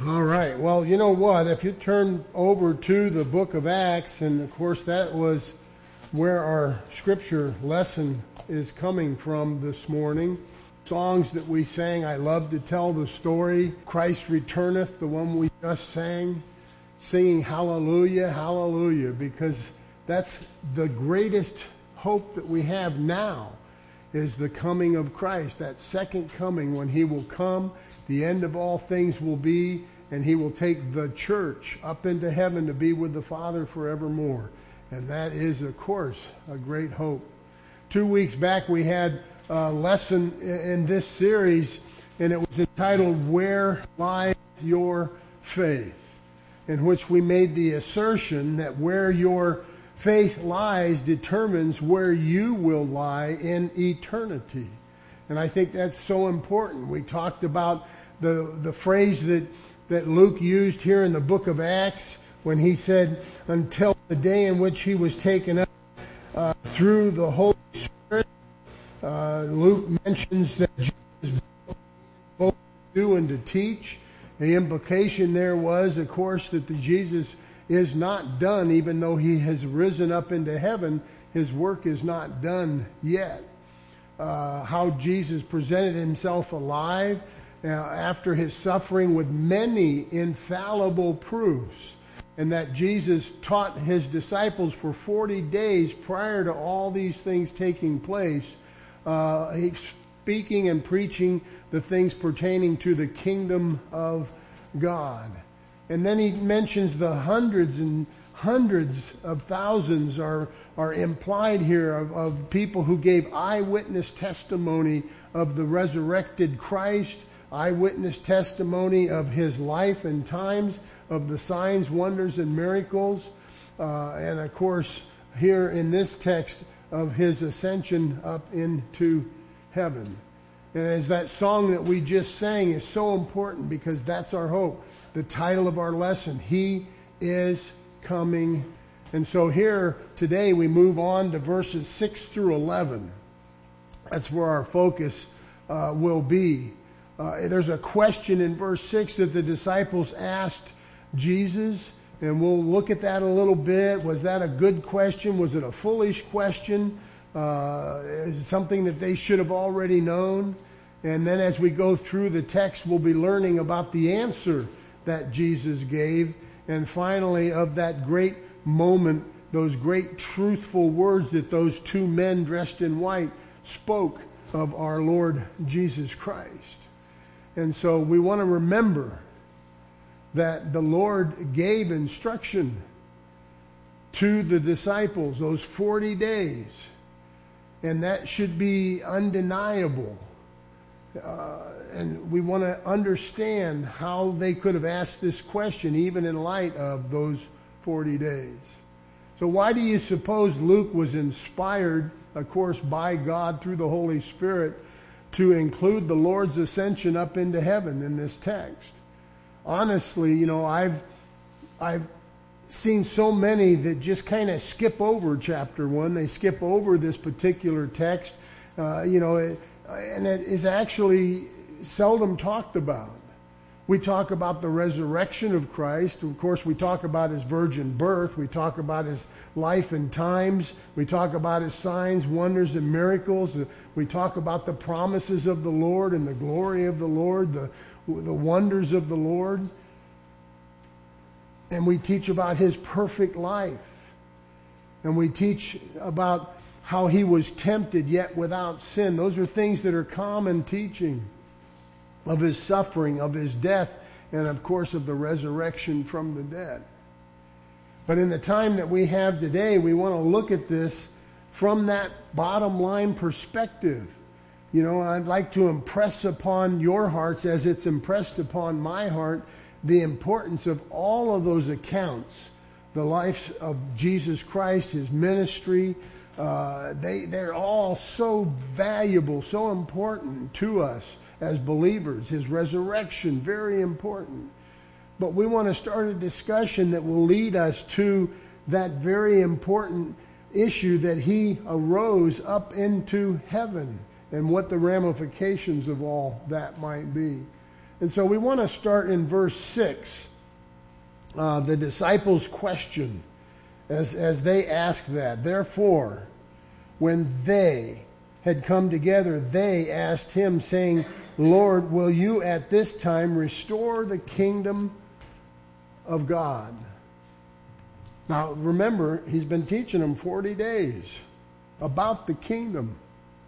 All right. Well, you know what? If you turn over to the book of Acts, and of course that was where our scripture lesson is coming from this morning. Songs that we sang, I love to tell the story. Christ returneth, the one we just sang. Singing hallelujah, hallelujah, because that's the greatest hope that we have now is the coming of Christ, that second coming when he will come, the end of all things will be, and he will take the church up into heaven to be with the Father forevermore. And that is, of course, a great hope. 2 weeks back we had a lesson in this series, and it was entitled, Where Lies Your Faith? In which we made the assertion that where your faith lies determines where you will lie in eternity. And I think that's so important. We talked about the phrase that Luke used here in the book of Acts when he said, until the day in which he was taken up through the Holy Spirit. Luke mentions that Jesus both to do and to teach. The implication there was, of course, that Jesus is not done, even though he has risen up into heaven. His work is not done yet. How Jesus presented himself alive after his suffering with many infallible proofs, and that Jesus taught his disciples for 40 days prior to all these things taking place, speaking and preaching the things pertaining to the kingdom of God. And then he mentions the hundreds and hundreds of thousands are implied here of people who gave eyewitness testimony of the resurrected Christ, eyewitness testimony of his life and times, of the signs, wonders, and miracles. And of course, here in this text of his ascension up into heaven. And as that song that we just sang is so important because that's our hope. The title of our lesson, He is Coming. And so here today we move on to verses 6 through 11. That's where our focus will be. There's a question in verse 6 that the disciples asked Jesus, and we'll look at that a little bit. Was that a good question? Was it a foolish question? Is it something that they should have already known? And then as we go through the text, we'll be learning about the answer that Jesus gave, and finally of that great moment, those great truthful words that those two men dressed in white spoke of our Lord Jesus Christ. And so we want to remember that the Lord gave instruction to the disciples those 40 days, and that should be undeniable. And we want to understand how they could have asked this question even in light of those 40 days. So why do you suppose Luke was inspired, of course, by God through the Holy Spirit to include the Lord's ascension up into heaven in this text? Honestly, you know, I've seen so many that just kind of skip over chapter 1. They skip over this particular text, and it is actually seldom talked about. We talk about the resurrection of Christ. Of course, we talk about his virgin birth. We talk about his life and times. We talk about his signs, wonders, and miracles. We talk about the promises of the Lord and the glory of the Lord, the wonders of the Lord. And we teach about his perfect life. And we teach about how he was tempted yet without sin. Those are things that are common teaching of his suffering, of his death, and of course of the resurrection from the dead. But in the time that we have today, we want to look at this from that bottom line perspective. You know, I'd like to impress upon your hearts, as it's impressed upon my heart, the importance of all of those accounts, the life of Jesus Christ, his ministry. They're all so valuable, so important to us as believers. His resurrection, very important. But we want to start a discussion that will lead us to that very important issue that he arose up into heaven and what the ramifications of all that might be. And so we want to start in verse 6. The disciples' question as they asked that. Therefore, when they had come together, they asked him, saying, Lord, will you at this time restore the kingdom of God? Now, remember, he's been teaching them 40 days about the kingdom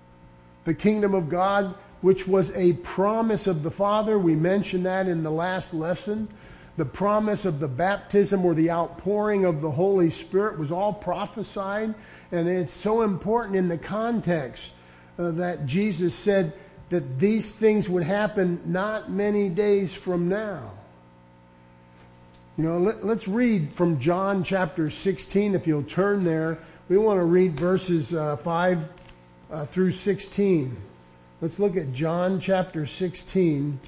of God, which was a promise of the Father. We mentioned that in the last lesson. The promise of the baptism or the outpouring of the Holy Spirit was all prophesied. And it's so important in the context that Jesus said that these things would happen not many days from now. You know, let's read from John chapter 16, if you'll turn there. We want to read verses 5 through 16. Let's look at John chapter 16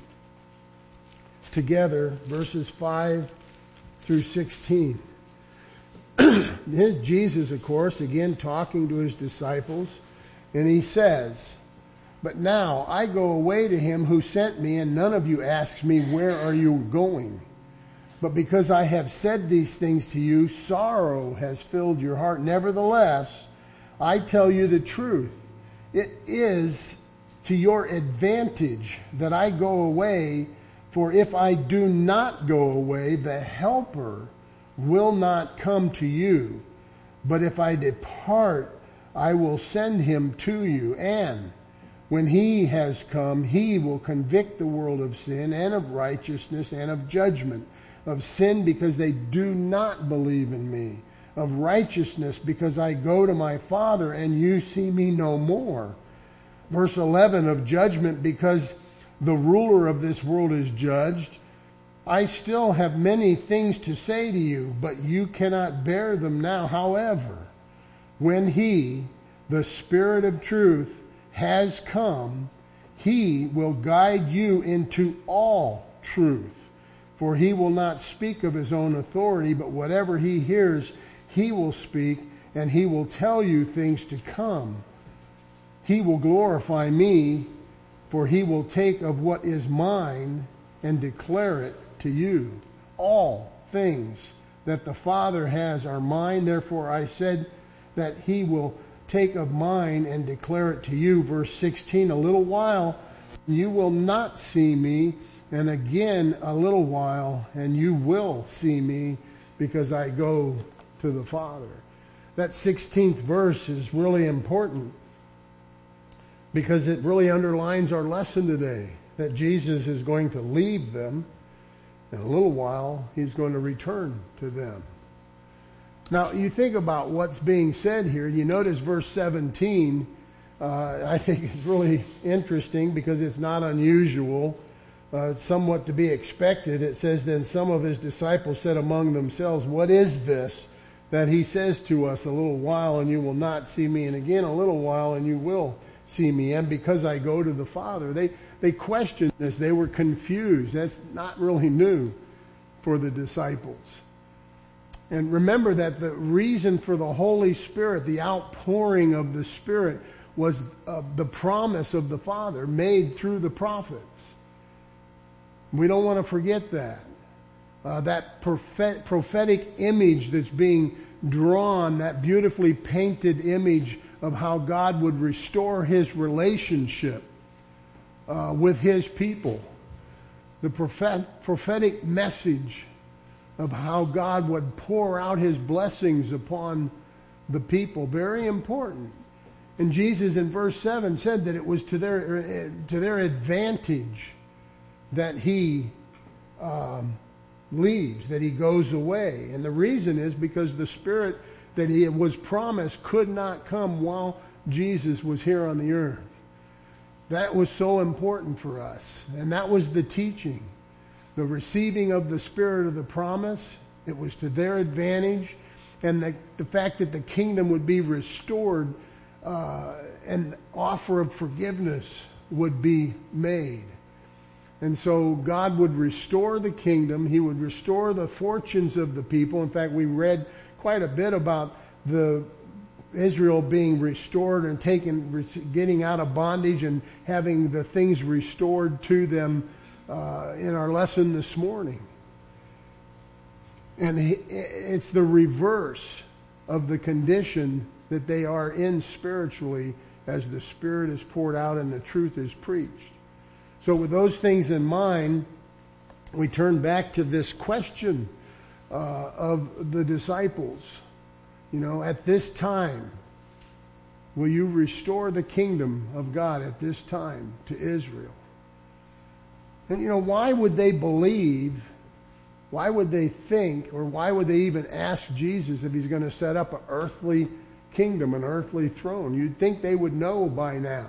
together, verses 5 through 16. Here's Jesus, of course, again talking to his disciples, and he says, But now I go away to him who sent me, and none of you asks me, Where are you going? But because I have said these things to you, sorrow has filled your heart. Nevertheless, I tell you the truth. It is to your advantage that I go away, for if I do not go away, the Helper will not come to you. But if I depart, I will send him to you. And when he has come, he will convict the world of sin and of righteousness and of judgment. Of sin, because they do not believe in me. Of righteousness, because I go to my Father and you see me no more. Verse 11, of judgment, because the ruler of this world is judged. I still have many things to say to you, but you cannot bear them now. However, when he, the Spirit of truth, has come, he will guide you into all truth. For he will not speak of his own authority, but whatever he hears, he will speak, and he will tell you things to come. He will glorify me, for he will take of what is mine and declare it to you. All things that the Father has are mine. Therefore I said that he will take of mine and declare it to you. Verse 16, a little while you will not see me, and again a little while and you will see me, because I go to the Father. That 16th verse is really important because it really underlines our lesson today, that Jesus is going to leave them. In a little while, he's going to return to them. Now, you think about what's being said here. You notice verse 17, I think is really interesting because it's not unusual. It's somewhat to be expected. It says, Then some of his disciples said among themselves, What is this that he says to us, a little while and you will not see me, and again a little while and you will see me, and because I go to the Father? They questioned this. They were confused. That's not really new for the disciples. And remember that the reason for the Holy Spirit, the outpouring of the Spirit, was the promise of the Father made through the prophets. We don't want to forget that. That prophetic image that's being drawn, that beautifully painted image of how God would restore his relationship with his people. The prophetic message of how God would pour out his blessings upon the people. Very important. And Jesus in verse 7 said that it was to their advantage that he leaves, that he goes away. And the reason is because the Spirit that he was promised could not come while Jesus was here on the earth. That was so important for us. And that was the teaching. The receiving of the Spirit of the promise, it was to their advantage. And the fact that the kingdom would be restored and offer of forgiveness would be made. And so God would restore the kingdom. He would restore the fortunes of the people. In fact, we read quite a bit about Israel being restored and getting out of bondage and having the things restored to them in our lesson this morning. And it's the reverse of the condition that they are in spiritually as the Spirit is poured out and the truth is preached. So with those things in mind, we turn back to this question of the disciples. At this time, will you restore the kingdom of God at this time to Israel? And why would they believe, why would they think, or why would they even ask Jesus if he's going to set up an earthly kingdom, an earthly throne? You'd think they would know by now.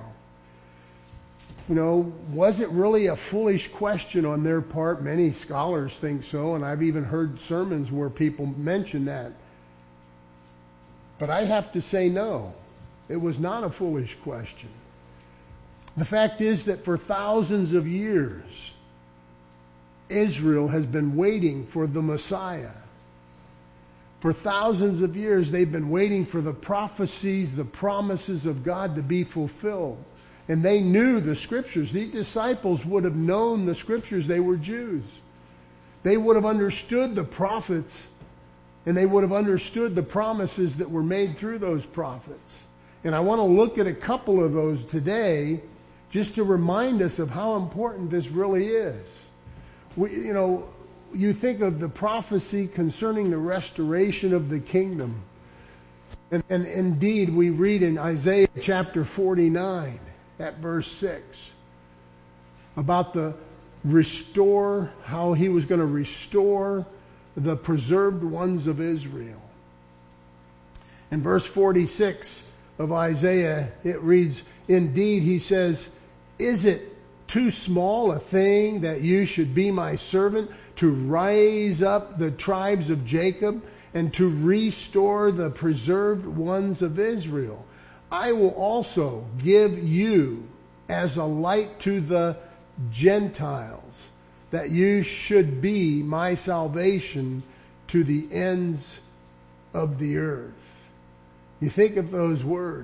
Was it really a foolish question on their part? Many scholars think so, and I've even heard sermons where people mention that. But I have to say no. It was not a foolish question. The fact is that for thousands of years, Israel has been waiting for the Messiah. For thousands of years, they've been waiting for the prophecies, the promises of God to be fulfilled. And they knew the Scriptures. These disciples would have known the Scriptures. They were Jews. They would have understood the prophets, and they would have understood the promises that were made through those prophets. And I want to look at a couple of those today just to remind us of how important this really is. You think of the prophecy concerning the restoration of the kingdom. And indeed, we read in Isaiah chapter 49, at verse 6, about how he was going to restore the preserved ones of Israel. In verse 46 of Isaiah, it reads, indeed, he says, is it too small a thing that you should be my servant to raise up the tribes of Jacob and to restore the preserved ones of Israel? I will also give you as a light to the Gentiles, that you should be my salvation to the ends of the earth. You think of those words.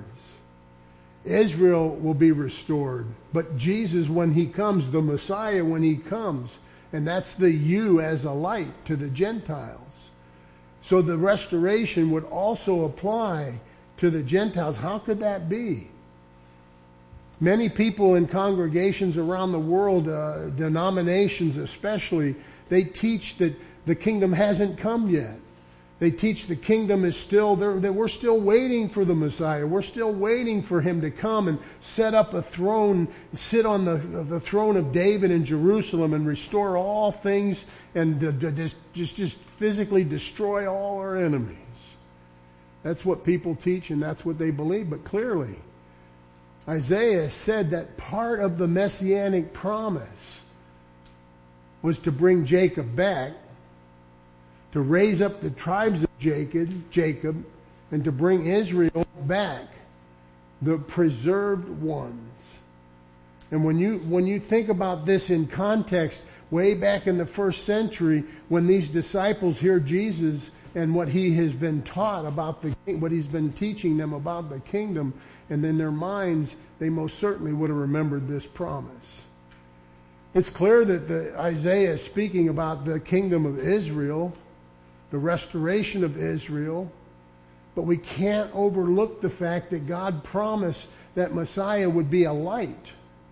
Israel will be restored, but Jesus, when he comes, the Messiah, when he comes, and that's the you as a light to the Gentiles. So the restoration would also apply to the Gentiles. How could that be? Many people in congregations around the world, denominations especially, they teach that the kingdom hasn't come yet. They teach the kingdom is still there, that we're still waiting for the Messiah. We're still waiting for him to come and set up a throne, sit on the throne of David in Jerusalem and restore all things and just physically destroy all our enemies. That's what people teach and that's what they believe. But clearly, Isaiah said that part of the messianic promise was to bring Jacob back, to raise up the tribes of Jacob, and to bring Israel back, the preserved ones. And when you think about this in context, way back in the first century, when these disciples hear Jesus and what he has been taught about what he's been teaching them about the kingdom, and in their minds, they most certainly would have remembered this promise. It's clear that Isaiah is speaking about the kingdom of Israel, the restoration of Israel, but we can't overlook the fact that God promised that Messiah would be a light,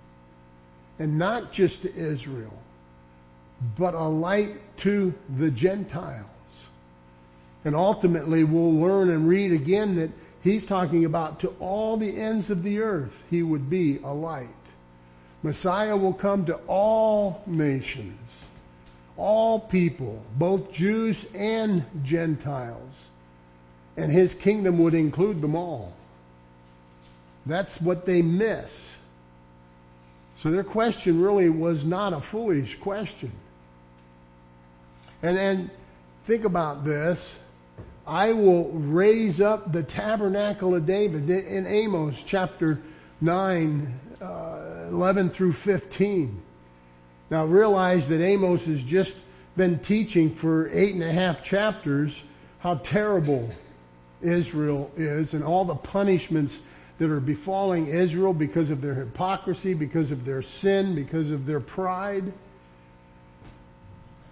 and not just to Israel, but a light to the Gentiles. And ultimately, we'll learn and read again that he's talking about to all the ends of the earth, he would be a light. Messiah will come to all nations, all people, both Jews and Gentiles. And his kingdom would include them all. That's what they miss. So their question really was not a foolish question. And think about this. I will raise up the tabernacle of David in Amos chapter 9, 11 through 15. Now realize that Amos has just been teaching for 8.5 chapters how terrible Israel is and all the punishments that are befalling Israel because of their hypocrisy, because of their sin, because of their pride.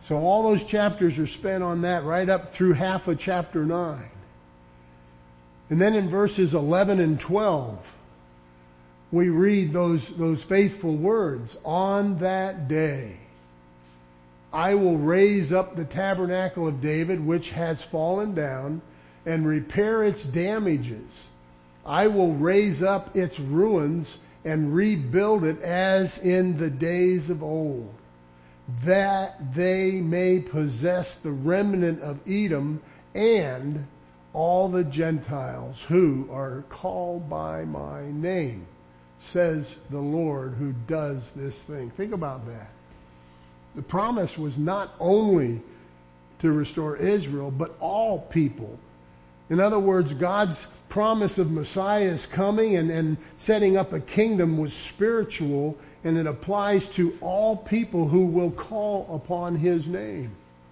So all those chapters are spent on that, right up through half of chapter 9. And then in verses 11 and 12, we read those faithful words. On that day, I will raise up the tabernacle of David, which has fallen down, and repair its damages. I will raise up its ruins and rebuild it as in the days of old, that they may possess the remnant of Edom and all the Gentiles who are called by my name, says the Lord who does this thing. Think about that. The promise was not only to restore Israel, but all people. In other words, God's promise of Messiah's coming and setting up a kingdom was spiritual, and it applies to all people who will call upon his name.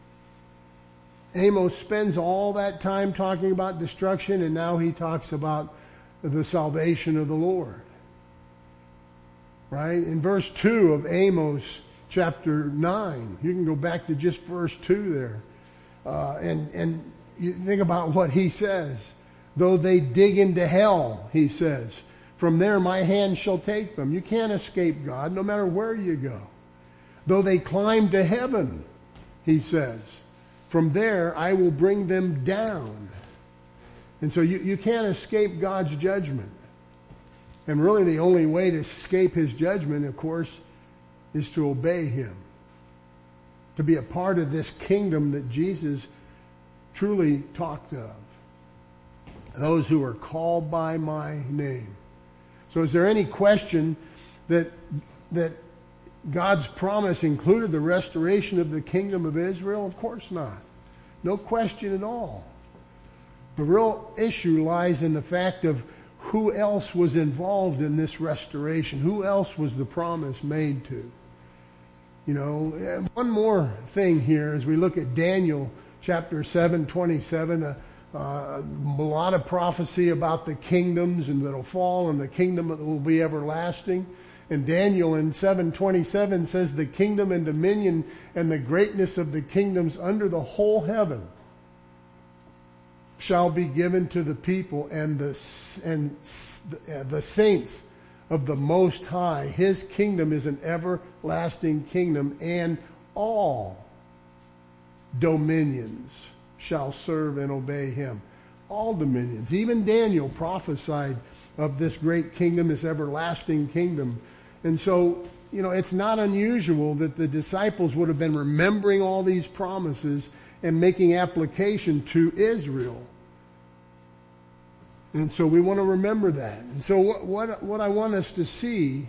Amos spends all that time talking about destruction, and now he talks about the salvation of the Lord. Right? In verse 2 of Amos chapter 9, you can go back to just verse 2 there, and you think about what he says. Though they dig into hell, he says, from there my hand shall take them. You can't escape God no matter where you go. Though they climb to heaven, he says, from there I will bring them down. And so you can't escape God's judgment. And really the only way to escape his judgment, of course, is to obey him. To be a part of this kingdom that Jesus truly talked of. Those who are called by my name. So is there any question that God's promise included the restoration of the kingdom of Israel? Of course not. No question at all. The real issue lies in the fact of who else was involved in this restoration. Who else was the promise made to? You know, one more thing here as we look at Daniel chapter 7:27. A lot of prophecy about the kingdoms and that'll fall and the kingdom that will be everlasting. And Daniel in 7:27 says the kingdom and dominion and the greatness of the kingdoms under the whole heaven shall be given to the people and the saints of the Most High. His kingdom is an everlasting kingdom, and all dominions shall serve and obey him. All dominions. Even Daniel prophesied of this great kingdom, this everlasting kingdom. And so, you know, it's not unusual that the disciples would have been remembering all these promises and making application to Israel. And so we want to remember that. And so what I want us to see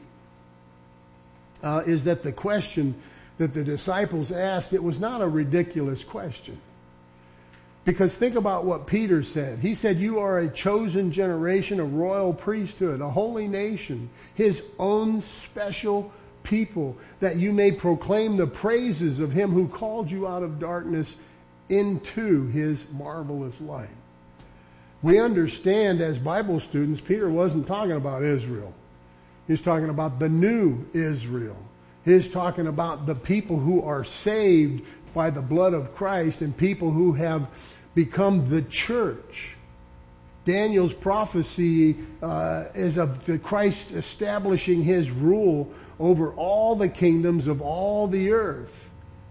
is that the question that the disciples asked, it was not a ridiculous question. Because think about what Peter said. He said, you are a chosen generation, a royal priesthood, a holy nation, his own special people, that you may proclaim the praises of him who called you out of darkness into his marvelous light. We understand as Bible students, Peter wasn't talking about Israel. He's talking about the new Israel. He's talking about the people who are saved by the blood of Christ and people who have become the church. Daniel's prophecy is of the Christ establishing his rule over all the kingdoms of all the earth.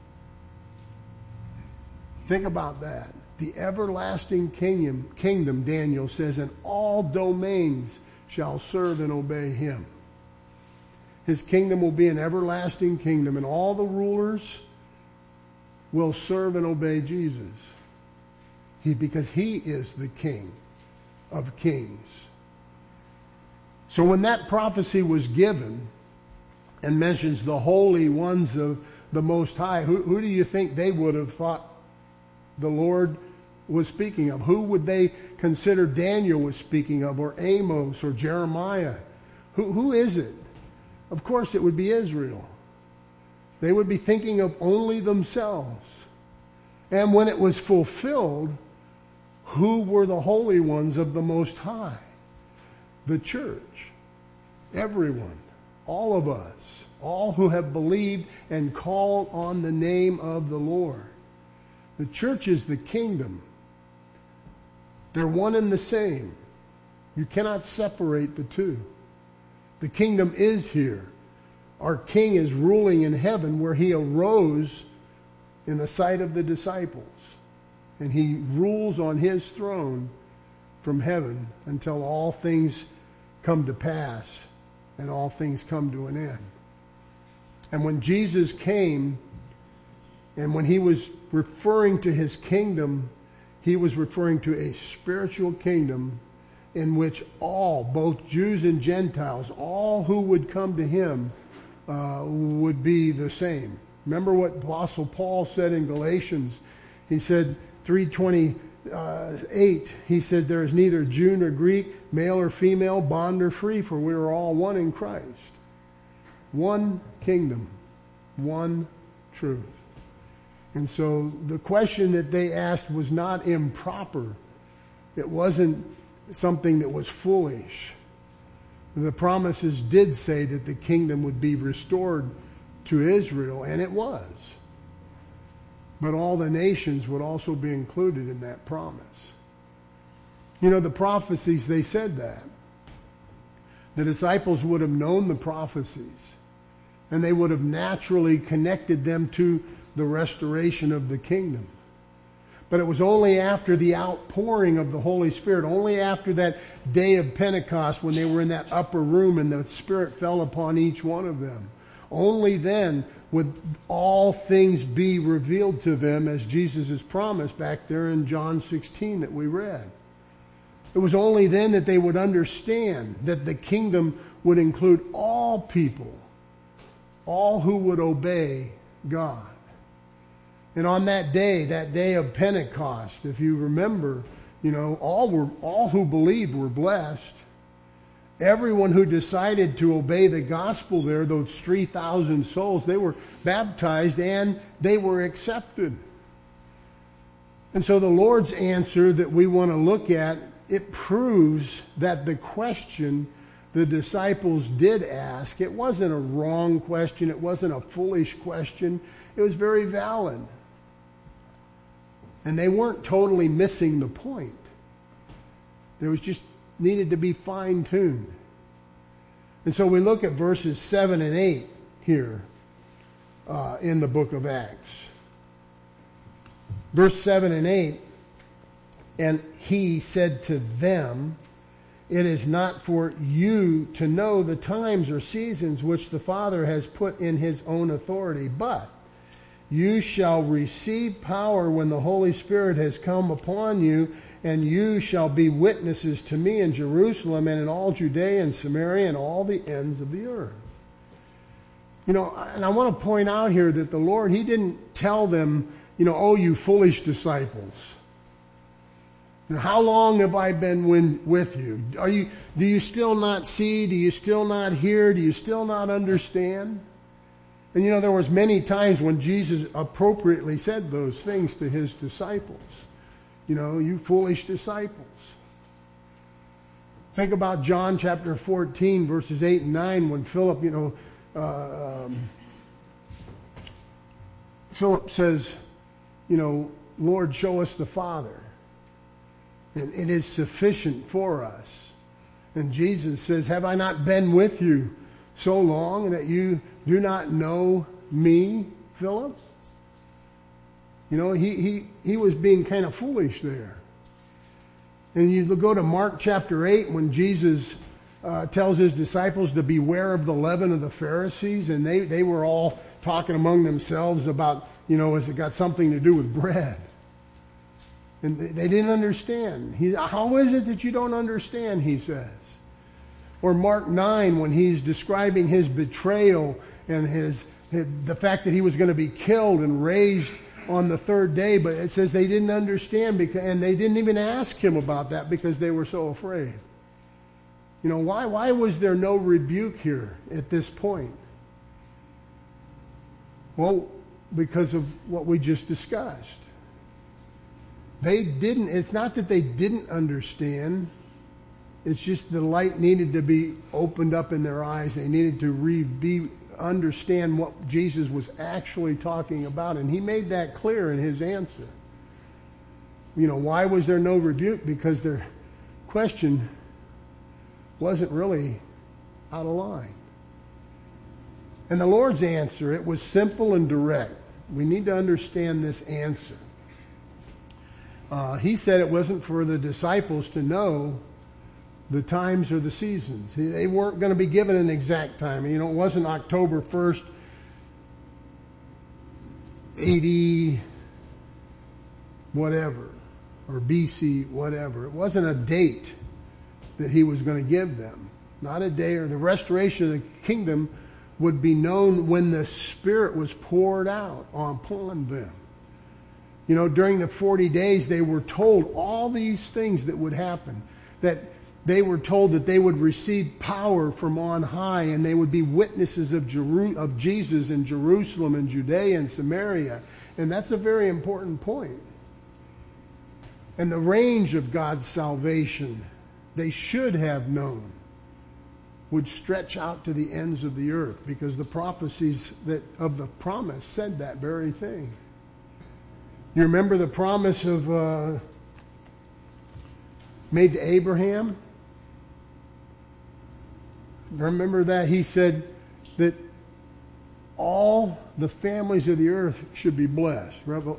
Think about that. The everlasting kingdom, Daniel says, and all domains shall serve and obey him. His kingdom will be an everlasting kingdom, and all the rulers will serve and obey Jesus. Because he is the King of kings. So when that prophecy was given and mentions the holy ones of the Most High, who do you think they would have thought the Lord was speaking of? Who would they consider Daniel was speaking of, or Amos, or Jeremiah? Who is it? Of course it would be Israel. They would be thinking of only themselves. And when it was fulfilled, who were the holy ones of the Most High? The church. Everyone. All of us. all who have believed and called on the name of the Lord. The church is the kingdom. They're one and the same. You cannot separate the two. The kingdom is here. Our King is ruling in heaven, where he arose in the sight of the disciples. And he rules on his throne from heaven until all things come to pass and all things come to an end. And when Jesus came, and when he was referring to his kingdom, he was referring to a spiritual kingdom in which all, both Jews and Gentiles, all who would come to him would be the same. Remember what Apostle Paul said in Galatians? He said, 3:28, he said, there is neither Jew nor Greek, male or female, bond or free, for we are all one in Christ. One kingdom, one truth. And so the question that they asked was not improper. It wasn't something that was foolish. The promises did say that the kingdom would be restored to Israel, and it was. But all the nations would also be included in that promise. You know, the prophecies, they said that. The disciples would have known the prophecies, and they would have naturally connected them to the restoration of the kingdom. But it was only after the outpouring of the Holy Spirit, only after that day of Pentecost when they were in that upper room and the Spirit fell upon each one of them. Only then would all things be revealed to them, as Jesus has promised back there in John 16 that we read. It was only then that they would understand that the kingdom would include all people, all who would obey God. And on that day of Pentecost, if you remember, you know, all who believed were blessed. Everyone who decided to obey the gospel there, those 3,000 souls, they were baptized and they were accepted. And so the Lord's answer that we want to look at, it proves that the question the disciples did ask, it wasn't a wrong question, it wasn't a foolish question, it was very valid. And they weren't totally missing the point. There was just needed to be fine-tuned. And so we look at verses 7 and 8 here in the book of Acts. Verse 7 and 8, and he said to them, it is not for you to know the times or seasons which the Father has put in his own authority, but you shall receive power when the Holy Spirit has come upon you, and you shall be witnesses to me in Jerusalem and in all Judea and Samaria and all the ends of the earth. You know, and I want to point out here that the Lord, he didn't tell them, you know, oh, you foolish disciples. And how long have I been with you? Do you still not see? Do you still not hear? Do you still not understand? And you know, there was many times when Jesus appropriately said those things to his disciples. You know, you foolish disciples. Think about John chapter 14, verses 8 and 9, when Philip, Philip says, you know, Lord, show us the Father, and it is sufficient for us. And Jesus says, have I not been with you so long that you do not know me, Philip? You know, he was being kind of foolish there. And you go to Mark chapter 8 when Jesus tells his disciples to beware of the leaven of the Pharisees, and they were all talking among themselves about, you know, has it got something to do with bread? And they didn't understand. How is it that you don't understand, he says. Or Mark 9 when he's describing his betrayal and the fact that he was going to be killed and raised on the third day, but it says they didn't understand, and they didn't even ask him about that because they were so afraid. You know, why was there no rebuke here at this point? Well, because of what we just discussed. It's not that they didn't understand. It's just the light needed to be opened up in their eyes. They needed to be understand what Jesus was actually talking about. And he made that clear in his answer. Why was there no rebuke? Because their question wasn't really out of line. And the Lord's answer, it was simple and direct. We need to understand this answer. He said it wasn't for the disciples to know the times or the seasons. They weren't going to be given an exact time. It wasn't October 1st, AD whatever, or BC whatever. It wasn't a date that he was going to give them. Not a day, or the restoration of the kingdom would be known when the Spirit was poured out upon them. During the 40 days, they were told all these things that would happen. That they were told that they would receive power from on high, and they would be witnesses of Jesus in Jerusalem and Judea and Samaria. And that's a very important point. And the range of God's salvation, they should have known, would stretch out to the ends of the earth, because the prophecies of the promise said that very thing. You remember the promise of made to Abraham? Remember that? He said that all the families of the earth should be blessed.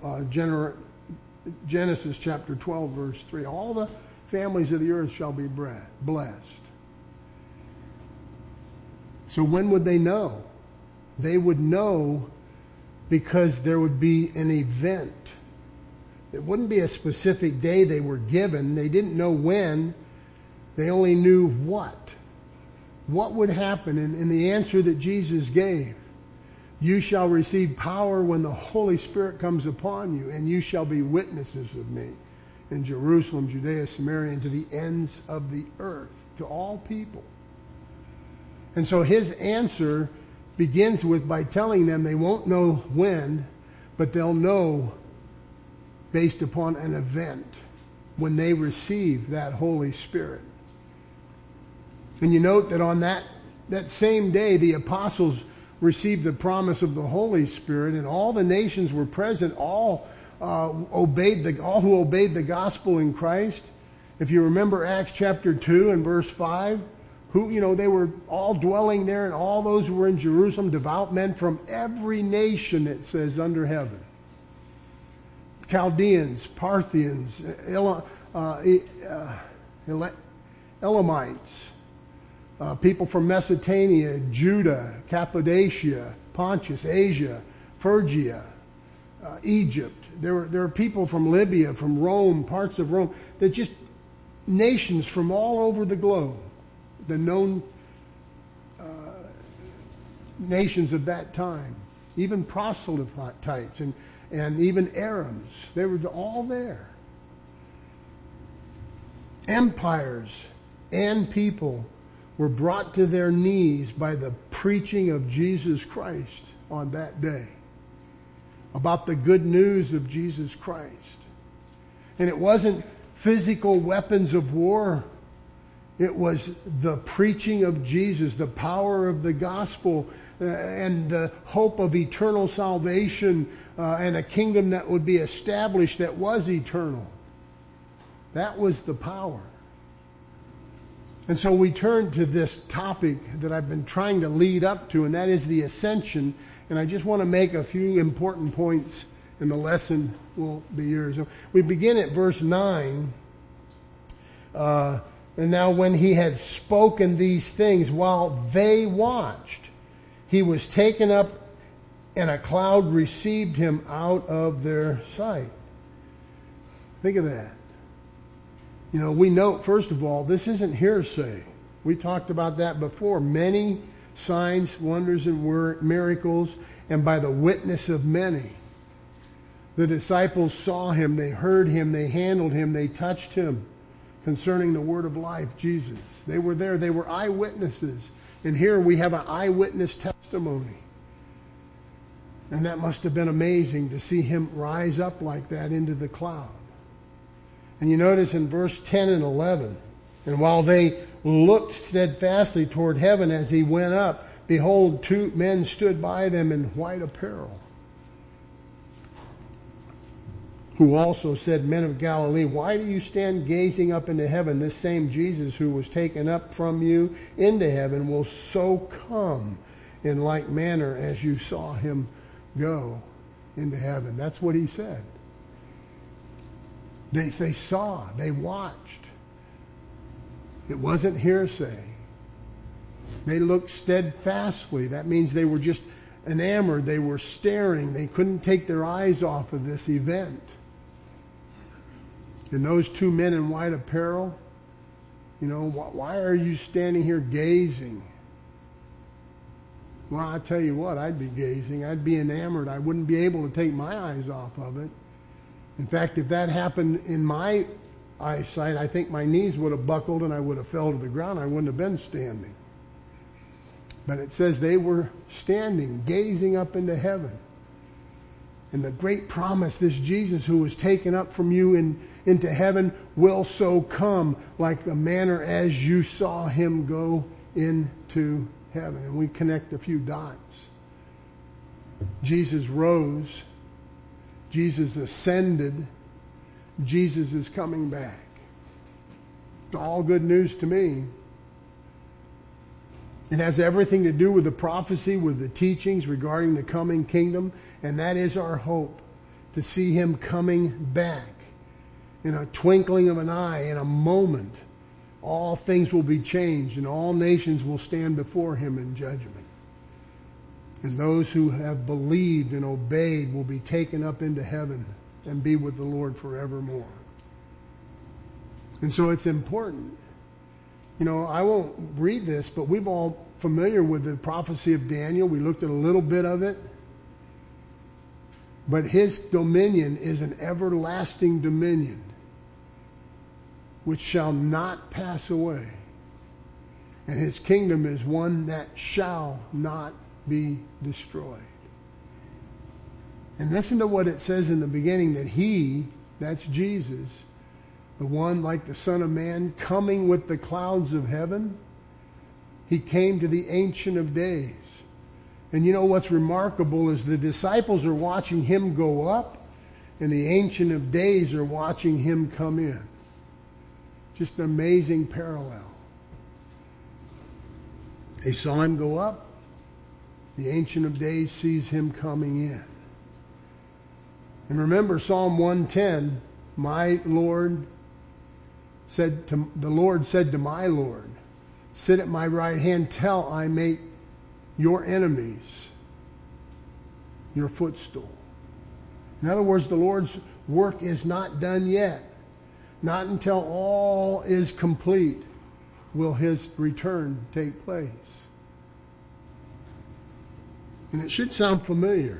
Genesis chapter 12, verse 3. All the families of the earth shall be blessed. So when would they know? They would know because there would be an event. It wouldn't be a specific day they were given. They didn't know when. They only knew what. What would happen? And the answer that Jesus gave, you shall receive power when the Holy Spirit comes upon you, and you shall be witnesses of me in Jerusalem, Judea, Samaria, and to the ends of the earth, to all people. And so his answer begins by telling them they won't know when, but they'll know based upon an event when they receive that Holy Spirit. And you note that on that same day, the apostles received the promise of the Holy Spirit, and all the nations were present, all who obeyed the gospel in Christ. If you remember Acts chapter 2 and verse 5, they were all dwelling there, and all those who were in Jerusalem, devout men from every nation, it says, under heaven. Chaldeans, Parthians, Elamites, people from Mesopotamia, Judah, Cappadocia, Pontus, Asia, Phrygia, Egypt. There were people from Libya, from Rome, parts of Rome. They're just nations from all over the globe, the known nations of that time, even proselytes and even Arabs. They were all there. Empires and people were brought to their knees by the preaching of Jesus Christ on that day, about the good news of Jesus Christ. And it wasn't physical weapons of war. It was the preaching of Jesus, the power of the gospel, and the hope of eternal salvation, and a kingdom that would be established that was eternal. That was the power. And so we turn to this topic that I've been trying to lead up to, and that is the ascension. And I just want to make a few important points, and the lesson will be yours. We begin at verse 9. And now when he had spoken these things, while they watched, he was taken up, and a cloud received him out of their sight. Think of that. We note, first of all, this isn't hearsay. We talked about that before. Many signs, wonders, and miracles, and by the witness of many. The disciples saw him, they heard him, they handled him, they touched him concerning the word of life, Jesus. They were there. They were eyewitnesses. And here we have an eyewitness testimony. And that must have been amazing to see him rise up like that into the cloud. And you notice in verse 10 and 11, and while they looked steadfastly toward heaven as he went up, behold, 2 men stood by them in white apparel, who also said, Men of Galilee, why do you stand gazing up into heaven? This same Jesus who was taken up from you into heaven will so come in like manner as you saw him go into heaven. That's what he said. They saw, they watched. It wasn't hearsay. They looked steadfastly. That means they were just enamored. They were staring. They couldn't take their eyes off of this event. And those 2 men in white apparel, why are you standing here gazing? Well, I tell you what, I'd be gazing. I'd be enamored. I wouldn't be able to take my eyes off of it. In fact, if that happened in my eyesight, I think my knees would have buckled and I would have fell to the ground. I wouldn't have been standing. But it says they were standing, gazing up into heaven. And the great promise, this Jesus who was taken up from you into heaven will so come like the manner as you saw him go into heaven. And we connect a few dots. Jesus rose. Jesus ascended. Jesus is coming back. It's all good news to me. It has everything to do with the prophecy, with the teachings regarding the coming kingdom, and that is our hope, to see him coming back. In a twinkling of an eye, in a moment, all things will be changed, and all nations will stand before him in judgment. And those who have believed and obeyed will be taken up into heaven and be with the Lord forevermore. And so it's important. I won't read this, but we're all familiar with the prophecy of Daniel. We looked at a little bit of it. But his dominion is an everlasting dominion which shall not pass away. And his kingdom is one that shall not be destroyed. And listen to what it says in the beginning, that he, that's Jesus, the one like the Son of Man, coming with the clouds of heaven, he came to the Ancient of Days. And what's remarkable is the disciples are watching him go up, and the Ancient of Days are watching him come in. Just an amazing parallel. They saw him go up. The Ancient of Days sees him coming in. And remember Psalm 110, the Lord said to my Lord, sit at my right hand till I make your enemies your footstool. In other words, the Lord's work is not done yet. Not until all is complete will his return take place. And it should sound familiar.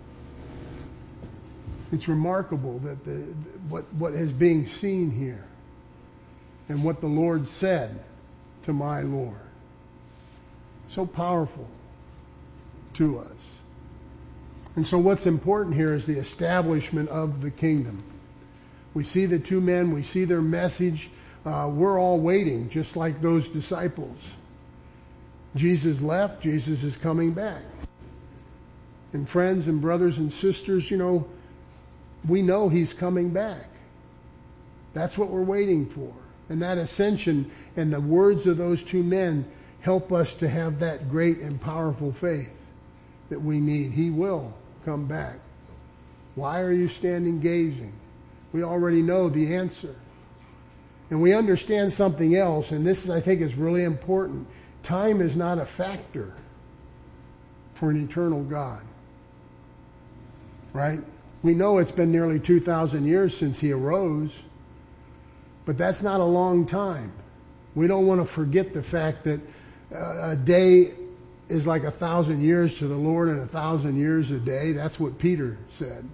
It's remarkable that what is being seen here and what the Lord said to my Lord. So powerful to us. And so what's important here is the establishment of the kingdom. We see the 2 men, we see their message. We're all waiting, just like those disciples. Jesus left, Jesus is coming back. And friends and brothers and sisters, we know he's coming back. That's what we're waiting for. And that ascension and the words of those 2 men help us to have that great and powerful faith that we need. He will come back. Why are you standing gazing? We already know the answer. And we understand something else, and this, I think, is really important. Time is not a factor for an eternal God. Right? We know it's been nearly 2,000 years since he arose, but that's not a long time. We don't want to forget the fact that a day is like 1,000 years to the Lord and 1,000 years a day. That's what Peter said.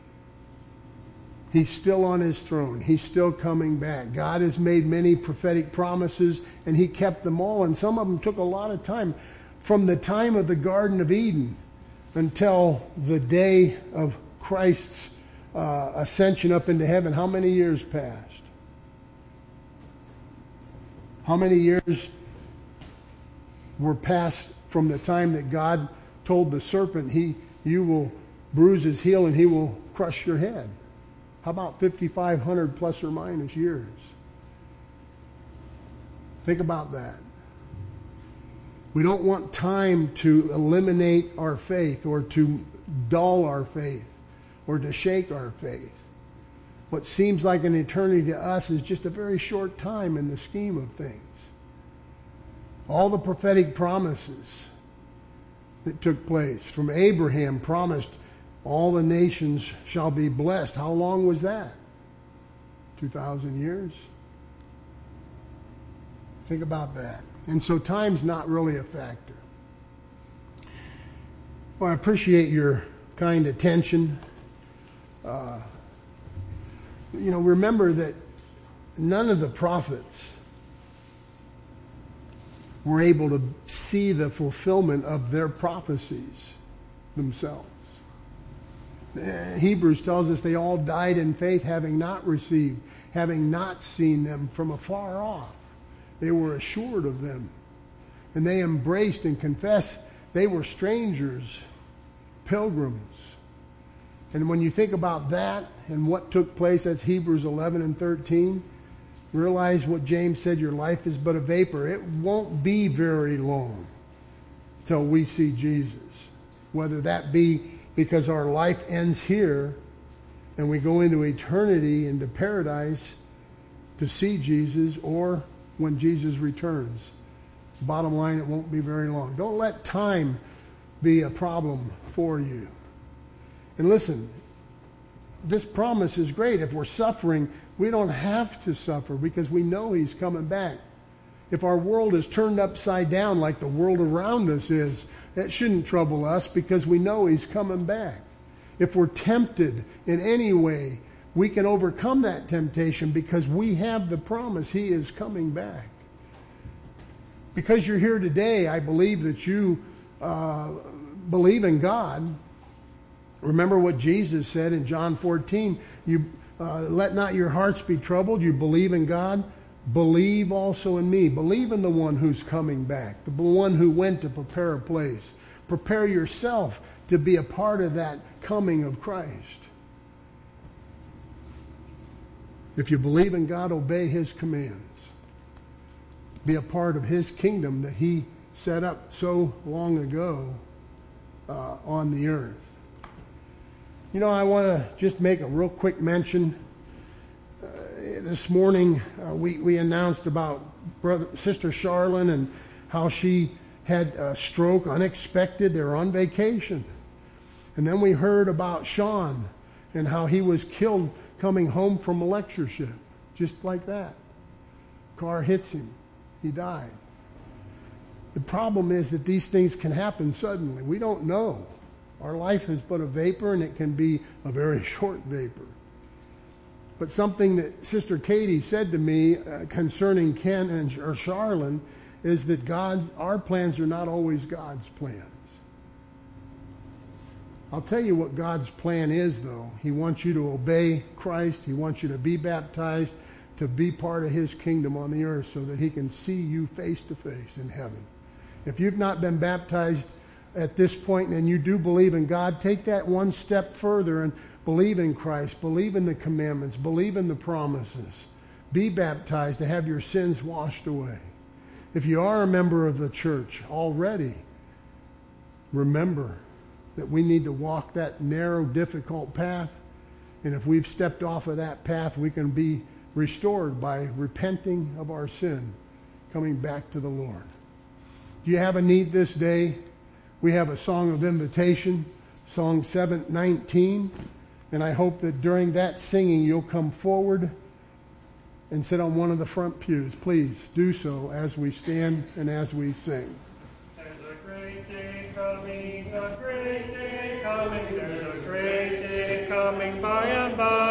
He's still on his throne. He's still coming back. God has made many prophetic promises, and he kept them all, and some of them took a lot of time. From the time of the Garden of Eden until the day of Christ's ascension up into heaven, how many years passed? How many years were passed from the time that God told the serpent, you will bruise his heel and he will crush your head. How about 5,500 plus or minus years? Think about that. We don't want time to eliminate our faith or to dull our faith or to shake our faith. What seems like an eternity to us is just a very short time in the scheme of things. All the prophetic promises that took place from Abraham promised all the nations shall be blessed. How long was that? 2,000 years? Think about that. And so time's not really a factor. Well, I appreciate your kind attention. Remember that none of the prophets were able to see the fulfillment of their prophecies themselves. Hebrews tells us they all died in faith, having not received, having not seen them from afar off. They were assured of them. And they embraced and confessed they were strangers, pilgrims. And when you think about that and what took place, that's Hebrews 11 and 13, realize what James said, your life is but a vapor. It won't be very long till we see Jesus. Whether that be because our life ends here and we go into eternity, into paradise to see Jesus, or when Jesus returns. Bottom line, it won't be very long. Don't let time be a problem for you. And listen, this promise is great. If we're suffering, we don't have to suffer because we know he's coming back. If our world is turned upside down like the world around us is, that shouldn't trouble us because we know he's coming back. If we're tempted in any way, we can overcome that temptation because we have the promise he is coming back. Because you're here today, I believe that you believe in God. Remember what Jesus said in John 14. Let not your hearts be troubled. You believe in God. Believe also in me. Believe in the one who's coming back, the one who went to prepare a place. Prepare yourself to be a part of that coming of Christ. If you believe in God, obey his commands. Be a part of his kingdom that he set up so long ago on the earth. I want to just make a real quick mention. This morning, we announced about Sister Charlene and how she had a stroke, unexpected. They were on vacation. And then we heard about Sean and how he was killed coming home from a lectureship. Just like that. Car hits him. He died. The problem is that these things can happen suddenly. We don't know. Our life is but a vapor, and it can be a very short vapor. But something that Sister Katie said to me concerning Ken or Charlene is that our plans are not always God's plans. I'll tell you what God's plan is, though. He wants you to obey Christ. He wants you to be baptized, to be part of his kingdom on the earth so that he can see you face to face in heaven. If you've not been baptized at this point and you do believe in God, take that one step further and believe in Christ, believe in the commandments, believe in the promises. Be baptized to have your sins washed away. If you are a member of the church already, remember that we need to walk that narrow, difficult path. And if we've stepped off of that path, we can be restored by repenting of our sin, coming back to the Lord. Do you have a need this day? We have a song of invitation, song 719, and I hope that during that singing you'll come forward and sit on one of the front pews. Please do so as we stand and as we sing. There's a great day coming, a great day coming, there's a great day coming by and by.